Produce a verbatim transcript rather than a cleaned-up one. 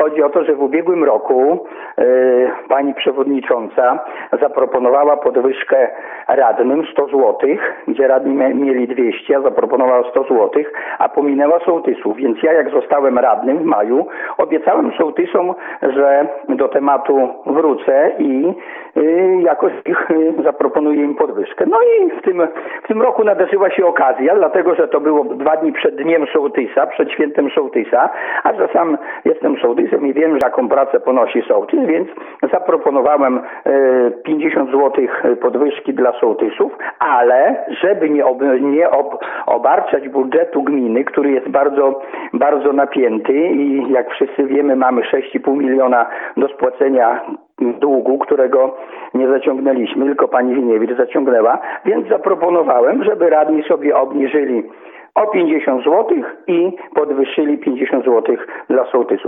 chodzi o to, że w ubiegłym roku e, pani przewodnicząca zaproponowała podwyżkę radnym sto złotych, gdzie radni mieli dwieście, a zaproponowała sto złotych, a pominęła sołtysów. Więc ja jak zostałem radnym w maju, obiecałem sołtysom, że do tematu wrócę i y, jakoś ich y, zaproponuję im podwyżkę. No i w tym, w tym roku nadarzyła się okazja, dlatego że to było dwa dni przed dniem sołtysa, przed świętem sołtysa, a że sam jestem sołtysem i wiem, jaką pracę ponosi sołtys, więc zaproponowałem y, pięćdziesiąt złotych podwyżki dla sołtysów, ale żeby nie, ob, nie ob, obarczać budżetu gminy, który jest bardzo, bardzo napięty i jak wszyscy wiemy, mamy sześć i pół miliona do spłacenia długu, którego nie zaciągnęliśmy, tylko pani Winiewicz zaciągnęła, więc zaproponowałem, żeby radni sobie obniżyli o pięćdziesiąt złotych i podwyższyli pięćdziesiąt złotych dla sołtysów.